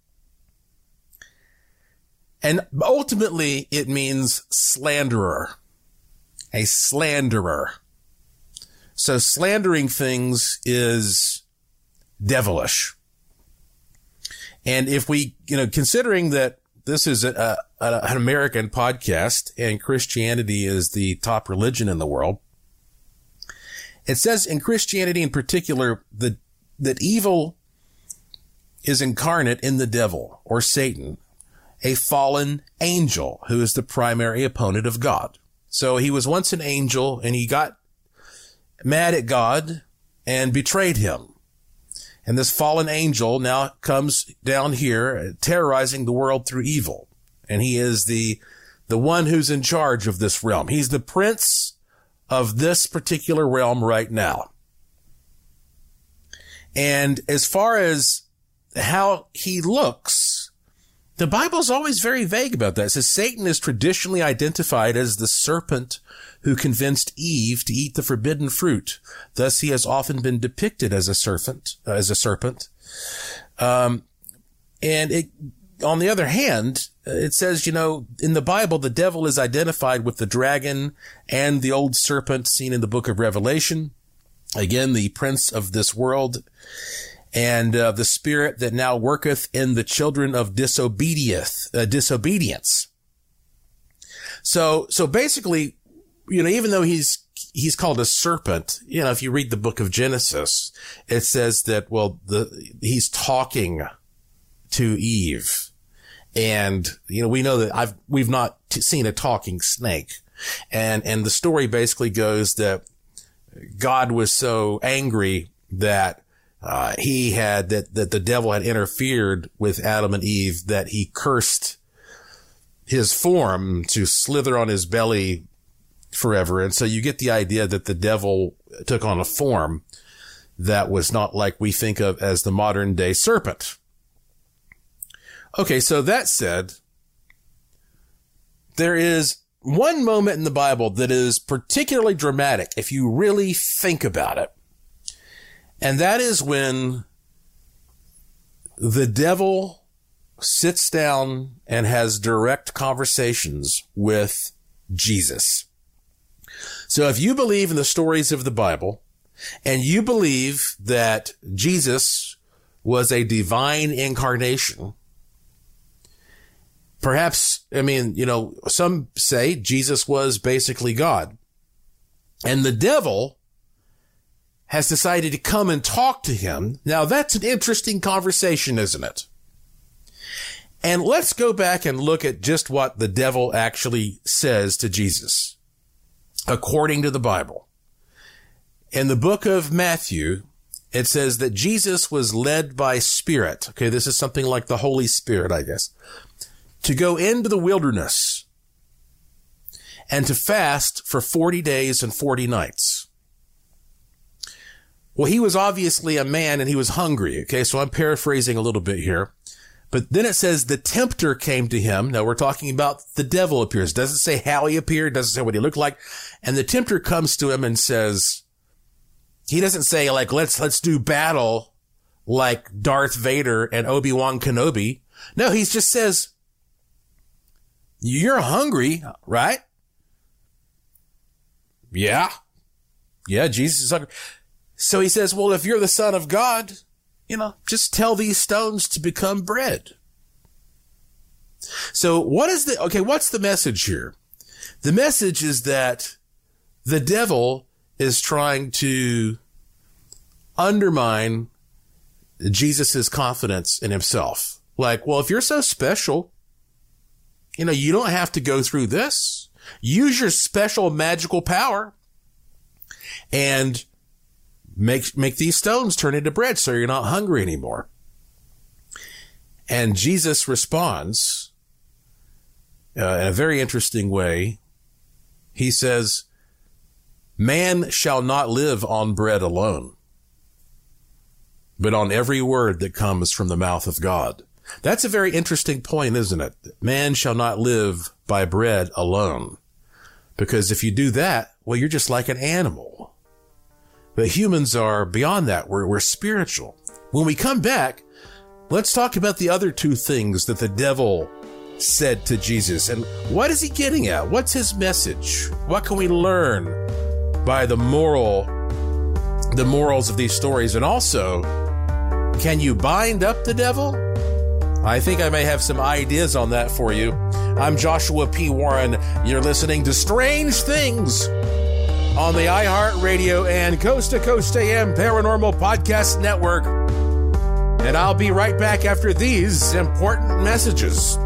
And ultimately, it means slanderer, a slanderer. So slandering things is devilish. And if we, you know, considering that this is a, a, an American podcast and Christianity is the top religion in the world, it says in Christianity in particular that, that evil is incarnate in the devil or Satan, a fallen angel who is the primary opponent of God. So he was once an angel and he got mad at God and betrayed him. And this fallen angel now comes down here terrorizing the world through evil. And he is the, the one who's in charge of this realm. He's the prince of this particular realm right now. And as far as how he looks, the Bible's always very vague about that. It says Satan is traditionally identified as the serpent who convinced Eve to eat the forbidden fruit. Thus, he has often been depicted as a serpent, uh, as a serpent. Um, and it, on the other hand, it says, you know, in the Bible, the devil is identified with the dragon and the old serpent seen in the book of Revelation. Again, the prince of this world. And uh, the spirit that now worketh in the children of disobedience, uh, disobedience. So, so basically, you know, even though he's, he's called a serpent, you know, if you read the book of Genesis, it says that, well, the, he's talking to Eve. And, you know, we know that I've, we've not t- seen a talking snake. And, and the story basically goes that God was so angry that Uh, he had, that, that the devil had interfered with Adam and Eve, that he cursed his form to slither on his belly forever. And so you get the idea that the devil took on a form that was not like we think of as the modern day serpent. Okay. So that said, there is one moment in the Bible that is particularly dramatic if you really think about it. And that is when the devil sits down and has direct conversations with Jesus. So if you believe in the stories of the Bible and you believe that Jesus was a divine incarnation, perhaps, I mean, you know, some say Jesus was basically God. And the devil has decided to come and talk to him. Now, that's an interesting conversation, isn't it? And let's go back and look at just what the devil actually says to Jesus, according to the Bible. In the book of Matthew, it says that Jesus was led by Spirit. Okay, this is something like the Holy Spirit, I guess, to go into the wilderness and to fast for forty days and forty nights. Well, he was obviously a man and he was hungry. Okay, so I'm paraphrasing a little bit here. But then it says the tempter came to him. Now we're talking about the devil appears. It doesn't say how he appeared. Doesn't say what he looked like. And the tempter comes to him and says, he doesn't say like, let's, let's do battle like Darth Vader and Obi-Wan Kenobi. No, he just says, you're hungry, right? Yeah. Yeah, Jesus is hungry. So he says, well, if you're the Son of God, you know, just tell these stones to become bread. So what is the, okay, what's the message here? The message is that the devil is trying to undermine Jesus's confidence in himself. Like, well, if you're so special, you know, you don't have to go through this. Use your special magical power. and make, make these stones turn into bread so you're not hungry anymore. And Jesus responds uh, in a very interesting way. He says, man shall not live on bread alone, but on every word that comes from the mouth of God. That's a very interesting point, isn't it? Man shall not live by bread alone. Because if you do that, well, you're just like an animal. But humans are beyond that. We're, we're spiritual. When we come back, let's talk about the other two things that the devil said to Jesus. And what is he getting at? What's his message? What can we learn by the moral, the morals of these stories? And also, can you bind up the devil? I think I may have some ideas on that for you. I'm Joshua P. Warren. You're listening to Strange Things on the iHeartRadio and Coast to Coast A M Paranormal Podcast Network. And I'll be right back after these important messages.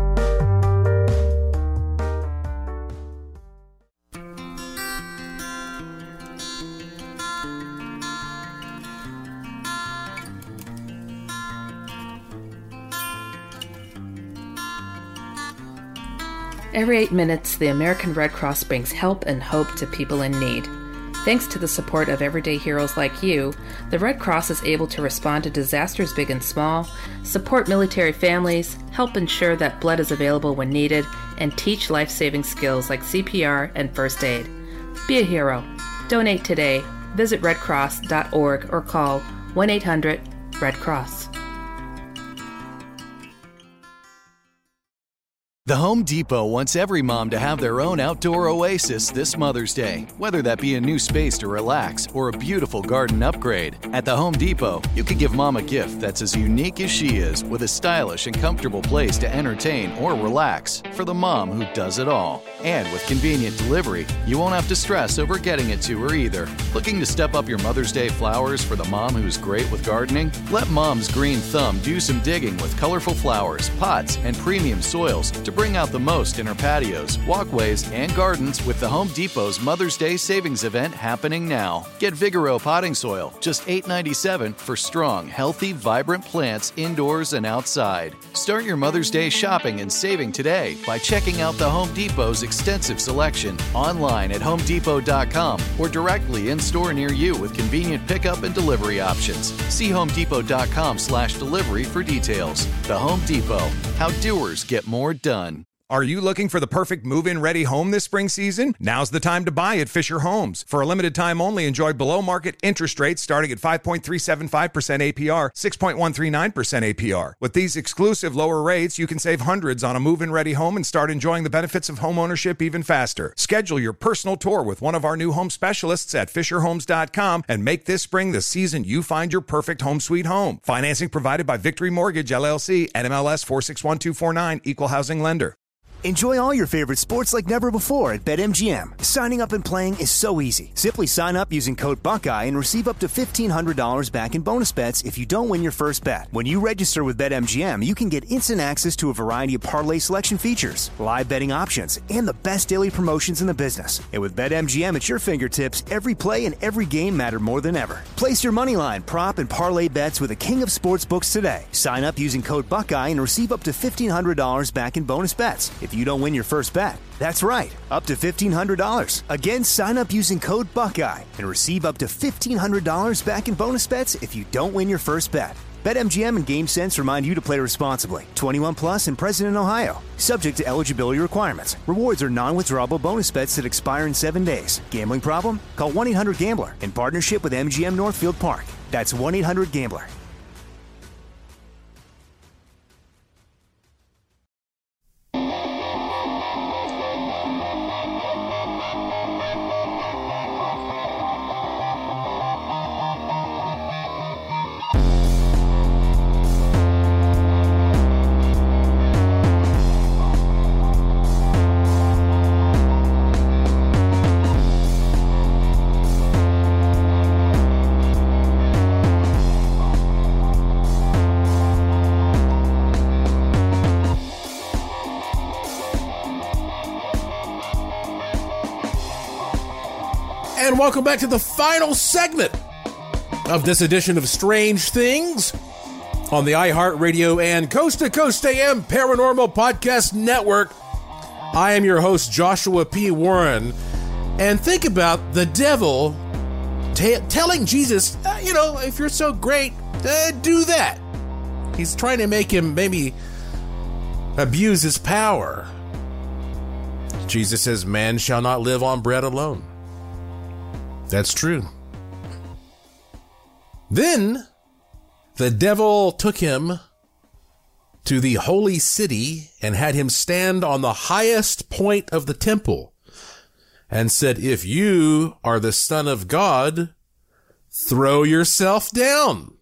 Every eight minutes, the American Red Cross brings help and hope to people in need. Thanks to the support of everyday heroes like you, the Red Cross is able to respond to disasters big and small, support military families, help ensure that blood is available when needed, and teach life-saving skills like C P R and first aid. Be a hero. Donate today. Visit red cross dot org or call one eight hundred red cross. The Home Depot wants every mom to have their own outdoor oasis this Mother's Day, whether that be a new space to relax or a beautiful garden upgrade. At the Home Depot, you can give mom a gift that's as unique as she is, with a stylish and comfortable place to entertain or relax for the mom who does it all. And with convenient delivery, you won't have to stress over getting it to her either. Looking to step up your Mother's Day flowers for the mom who's great with gardening? Let Mom's Green Thumb do some digging with colorful flowers, pots, and premium soils to bring out the most in her patios, walkways, and gardens with the Home Depot's Mother's Day Savings Event happening now. Get Vigoro potting soil, just eight dollars and ninety-seven cents for strong, healthy, vibrant plants indoors and outside. Start your Mother's Day shopping and saving today by checking out the Home Depot's extensive selection online at home depot dot com or directly in store near you with convenient pickup and delivery options. See home depot dot com slash delivery for details. The Home Depot, how doers get more done. Are you looking for the perfect move-in ready home this spring season? Now's the time to buy at Fisher Homes. For a limited time only, enjoy below-market interest rates starting at five point three seven five percent A P R, six point one three nine percent A P R. With these exclusive lower rates, you can save hundreds on a move-in ready home and start enjoying the benefits of home ownership even faster. Schedule your personal tour with one of our new home specialists at fisher homes dot com and make this spring the season you find your perfect home sweet home. Financing provided by Victory Mortgage, L L C, N M L S four six one two four nine, Equal Housing Lender. Enjoy all your favorite sports like never before at BetMGM. Signing up and playing is so easy. Simply sign up using code Buckeye and receive up to fifteen hundred dollars back in bonus bets if you don't win your first bet. When you register with BetMGM, you can get instant access to a variety of parlay selection features, live betting options, and the best daily promotions in the business. And with BetMGM at your fingertips, every play and every game matter more than ever. Place your moneyline, prop, and parlay bets with the king of sportsbooks today. Sign up using code Buckeye and receive up to fifteen hundred dollars back in bonus bets if you don't win your first bet. That's right, up to fifteen hundred dollars. Again, sign up using code Buckeye and receive up to fifteen hundred dollars back in bonus bets if you don't win your first bet. BetMGM and GameSense remind you to play responsibly. twenty-one plus and present in Ohio. Subject to eligibility requirements. Rewards are non-withdrawable bonus bets that expire in seven days. Gambling problem? Call one eight hundred gambler in partnership with M G M Northfield Park. That's one eight hundred gambler. And welcome back to the final segment of this edition of Strange Things on the iHeartRadio and Coast to Coast A M Paranormal Podcast Network. I am your host, Joshua P. Warren. And think about the devil t- telling Jesus, uh, you know, if you're so great, uh, do that. He's trying to make him maybe abuse his power. Jesus says, man shall not live on bread alone. That's true. Then the devil took him to the holy city and had him stand on the highest point of the temple and said, if you are the Son of God, throw yourself down.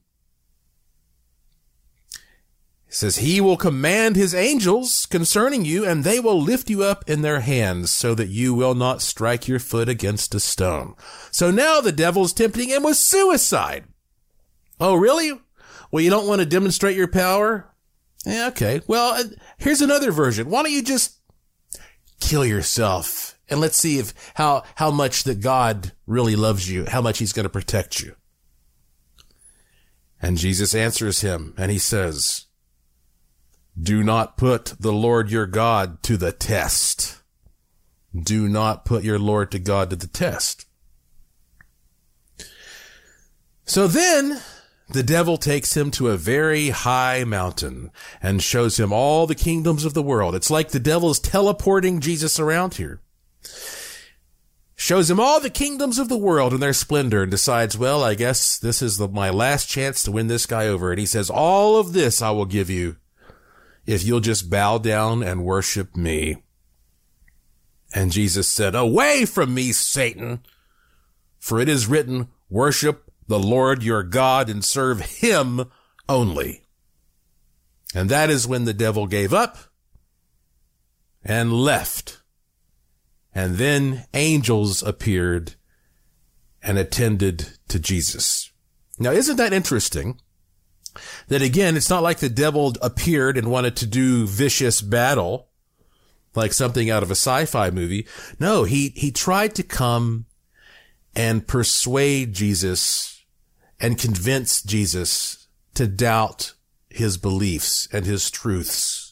He says, he will command his angels concerning you, and they will lift you up in their hands so that you will not strike your foot against a stone. So now the devil's tempting him with suicide. Oh, really? Well, you don't want to demonstrate your power? Yeah, okay. Well, here's another version. Why don't you just kill yourself? And let's see if how, how much that God really loves you, how much he's going to protect you. And Jesus answers him, and he says, do not put the Lord your God to the test. Do not put your Lord to God to the test. So then the devil takes him to a very high mountain and shows him all the kingdoms of the world. It's like the devil is teleporting Jesus around here. Shows him all the kingdoms of the world in their splendor and decides, well, I guess this is the, my last chance to win this guy over. And he says, all of this I will give you if you'll just bow down and worship me. And Jesus said, away from me, Satan, for it is written, worship the Lord your God and serve him only. And that is when the devil gave up and left. And then angels appeared and attended to Jesus. Now, isn't that interesting? That again, it's not like the devil appeared and wanted to do vicious battle like something out of a sci-fi movie. No, he, he tried to come and persuade Jesus and convince Jesus to doubt his beliefs and his truths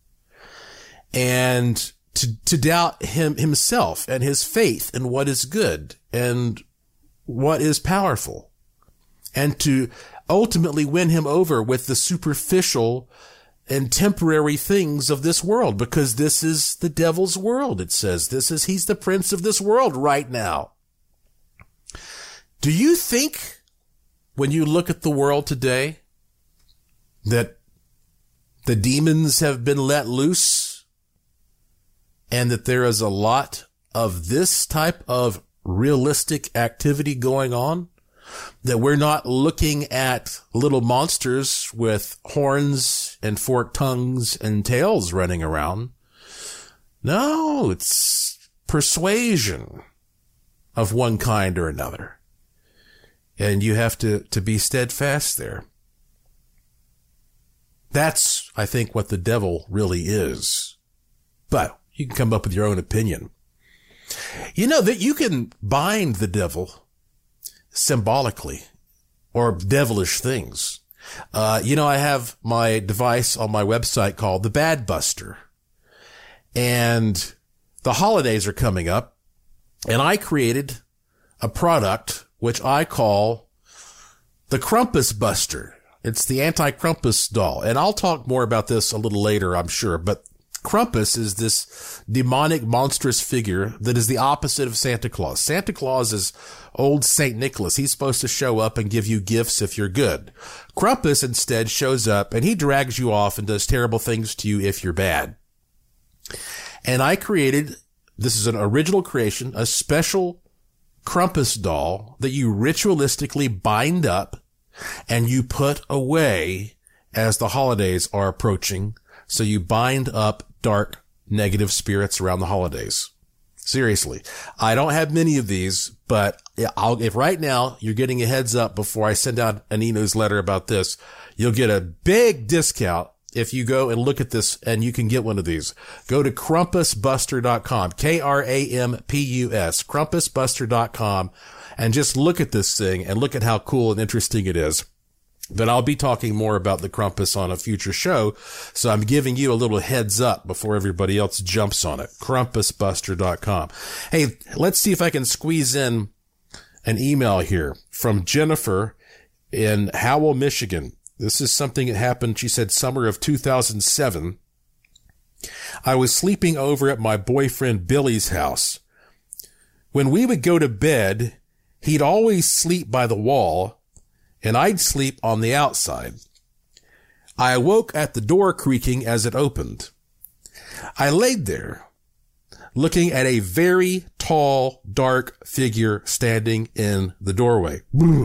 and to, to doubt him himself and his faith and what is good and what is powerful, and to ultimately win him over with the superficial and temporary things of this world, because this is the devil's world. It says this is, he's the prince of this world right now. Do you think when you look at the world today that the demons have been let loose and that there is a lot of this type of realistic activity going on? That we're not looking at little monsters with horns and forked tongues and tails running around. No, it's persuasion of one kind or another. And you have to, to be steadfast there. That's, I think, what the devil really is. But you can come up with your own opinion. You know that you can bind the devil symbolically, or devilish things. Uh, you know, I have my device on my website called the Bad Buster, and the holidays are coming up, and I created a product which I call the Krampus Buster. It's the anti-Krampus doll, and I'll talk more about this a little later, I'm sure, but Krampus is this demonic, monstrous figure that is the opposite of Santa Claus. Santa Claus is old Saint Nicholas. He's supposed to show up and give you gifts if you're good. Krampus instead shows up and he drags you off and does terrible things to you if you're bad. And I created, this is an original creation, a special Krampus doll that you ritualistically bind up and you put away as the holidays are approaching. So you bind up dark, negative spirits around the holidays. Seriously. I don't have many of these, but I'll, if right now you're getting a heads up before I send out an e-newsletter about this, you'll get a big discount if you go and look at this and you can get one of these. Go to Krampus Buster dot com, K R A M P U S, Krampus Buster dot com, and just look at this thing and look at how cool and interesting it is. But I'll be talking more about the Krampus on a future show, so I'm giving you a little heads up before everybody else jumps on it. Krampus Buster dot com. Hey, let's see if I can squeeze in an email here from Jennifer in Howell, Michigan. This is something that happened, she said, summer of two thousand seven. I was sleeping over at my boyfriend Billy's house. When we would go to bed, he'd always sleep by the wall, and I'd sleep on the outside. I awoke at the door creaking as it opened. I laid there, looking at a very tall, dark figure standing in the doorway.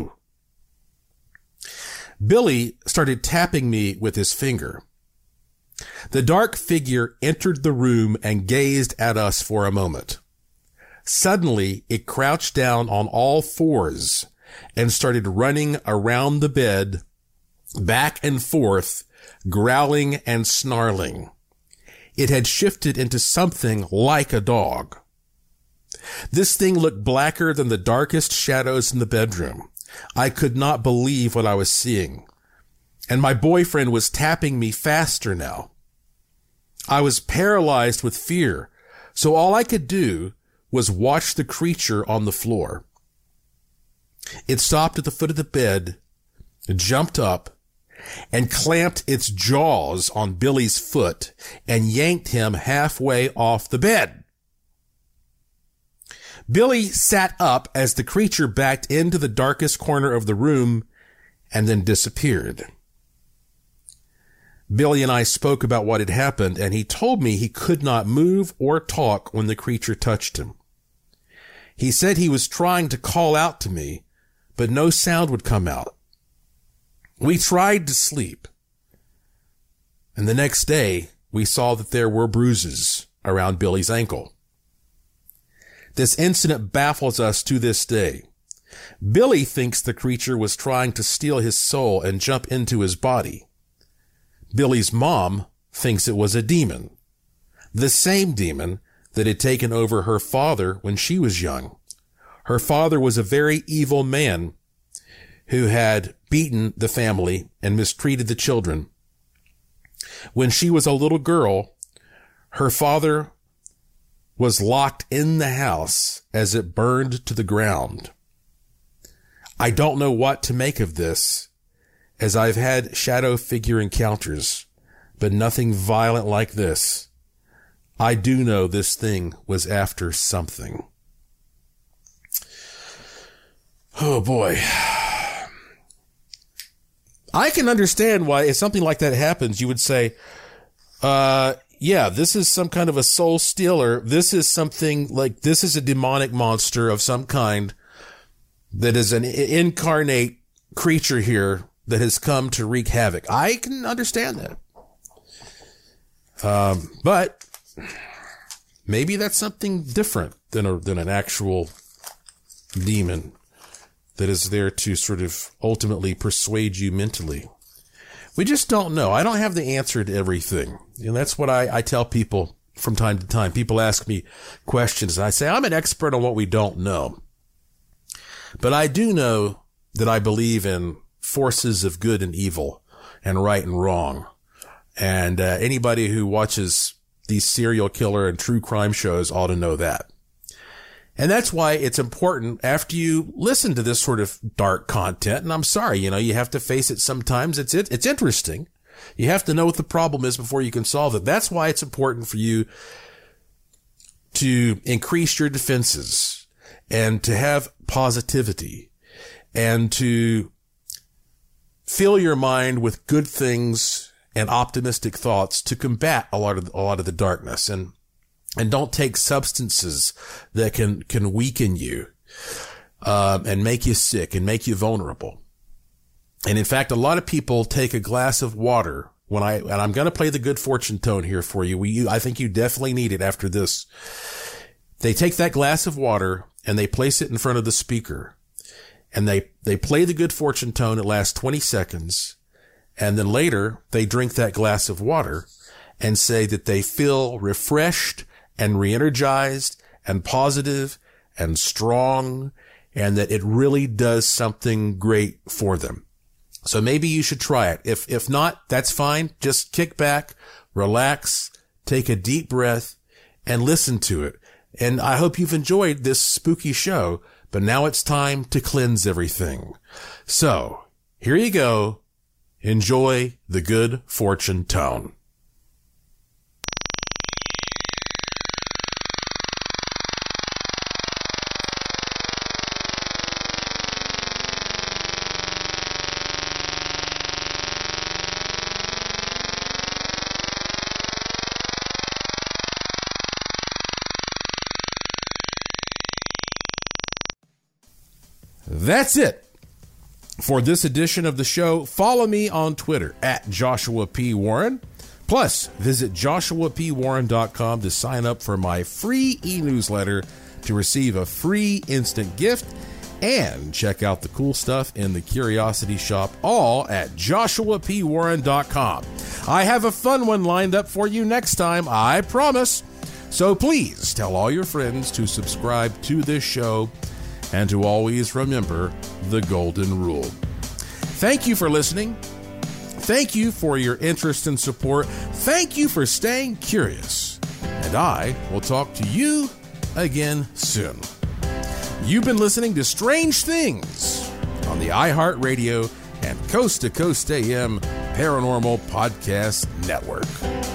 Billy started tapping me with his finger. The dark figure entered the room and gazed at us for a moment. Suddenly, it crouched down on all fours and started running around the bed, back and forth, growling and snarling. It had shifted into something like a dog. This thing looked blacker than the darkest shadows in the bedroom. I could not believe what I was seeing. And my boyfriend was tapping me faster now. I was paralyzed with fear, so all I could do was watch the creature on the floor. It stopped at the foot of the bed, jumped up, and clamped its jaws on Billy's foot and yanked him halfway off the bed. Billy sat up as the creature backed into the darkest corner of the room and then disappeared. Billy and I spoke about what had happened, and he told me he could not move or talk when the creature touched him. He said he was trying to call out to me, but no sound would come out. We tried to sleep, and the next day we saw that there were bruises around Billy's ankle. This incident baffles us to this day. Billy thinks the creature was trying to steal his soul and jump into his body. Billy's mom thinks it was a demon, the same demon that had taken over her father when she was young. Her father was a very evil man who had beaten the family and mistreated the children. When she was a little girl, her father was locked in the house as it burned to the ground. I don't know what to make of this, as I've had shadow figure encounters, but nothing violent like this. I do know this thing was after something. Oh boy. I can understand why if something like that happens, you would say, uh, yeah, this is some kind of a soul stealer. This is something like, this is a demonic monster of some kind that is an incarnate creature here that has come to wreak havoc. I can understand that. Um, but maybe that's something different than a, than an actual demon that is there to sort of ultimately persuade you mentally. We just don't know. I don't have the answer to everything. And that's what I, I tell people from time to time. People ask me questions, and I say, I'm an expert on what we don't know. But I do know that I believe in forces of good and evil and right and wrong. And uh, anybody who watches these serial killer and true crime shows ought to know that. And that's why it's important after you listen to this sort of dark content. And I'm sorry, you know, you have to face it sometimes. It's, it, it's interesting. You have to know what the problem is before you can solve it. That's why it's important for you to increase your defenses and to have positivity and to fill your mind with good things and optimistic thoughts to combat a lot of, a lot of the darkness. And And don't take substances that can, can weaken you, um, and make you sick and make you vulnerable. And in fact, a lot of people take a glass of water when I, and I'm going to play the good fortune tone here for you. We, you, I think you definitely need it after this. They take that glass of water and they place it in front of the speaker and they, they play the good fortune tone. It lasts twenty seconds. and then later they drink that glass of water and say that they feel refreshed and re-energized and positive and strong, and that it really does something great for them. So maybe you should try it. If, if not, that's fine. Just kick back, relax, take a deep breath, and listen to it. And I hope you've enjoyed this spooky show, but now it's time to cleanse everything. So here you go. Enjoy the good fortune tone. That's it for this edition of the show. Follow me on Twitter at Joshua P. Warren. Plus, visit joshua p warren dot com to sign up for my free e-newsletter to receive a free instant gift, and check out the cool stuff in the Curiosity Shop, all at joshua p warren dot com. I have a fun one lined up for you next time, I promise. So please tell all your friends to subscribe to this show, and to always remember the golden rule. Thank you for listening. Thank you for your interest and support. Thank you for staying curious. And I will talk to you again soon. You've been listening to Strange Things on the iHeartRadio and Coast to Coast A M Paranormal Podcast Network.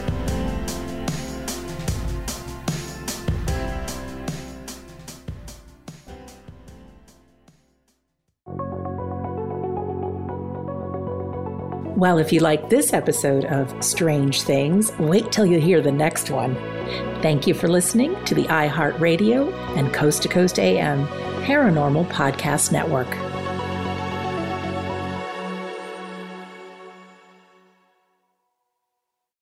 Well, if you like this episode of Strange Things, wait till you hear the next one. Thank you for listening to the iHeartRadio and Coast to Coast A M Paranormal Podcast Network.